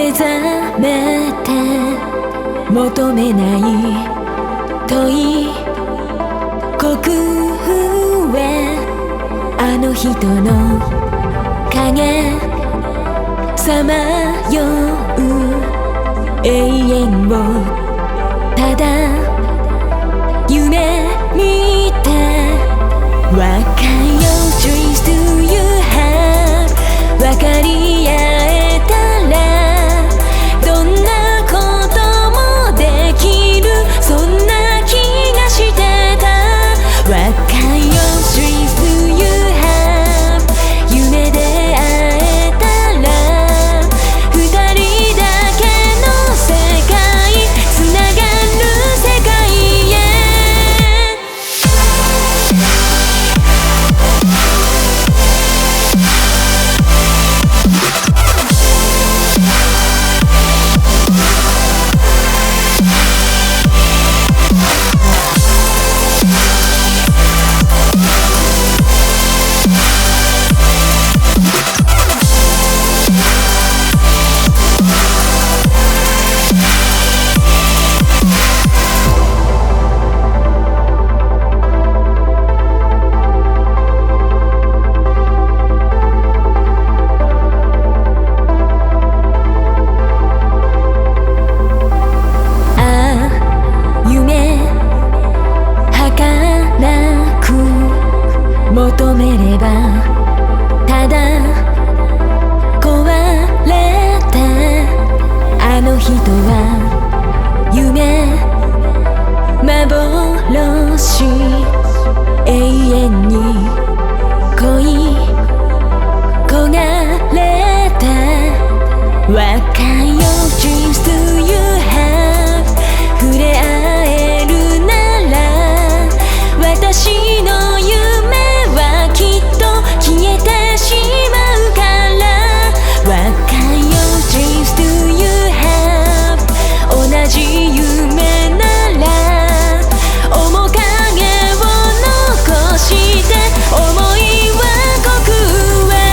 目覚めて求めない問い虚空へあの人の影さまよう永遠をただ夢見て若いよ Dreams do you have 分かり合えたらどんなこともできるそんな気がしてた若いよ Dreams do you have 夢で会えたら二人だけの世界つながる世界へ求めればただ壊れたあの人は夢幻永遠に恋焦がれた若いよ Dreams do you have 触れ合えるなら私の夢きっと消えてしまうから若いよ Dreams do you have 同じ夢なら面影を残して想いは虚空へ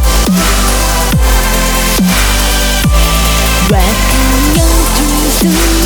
若いよ Dreams do you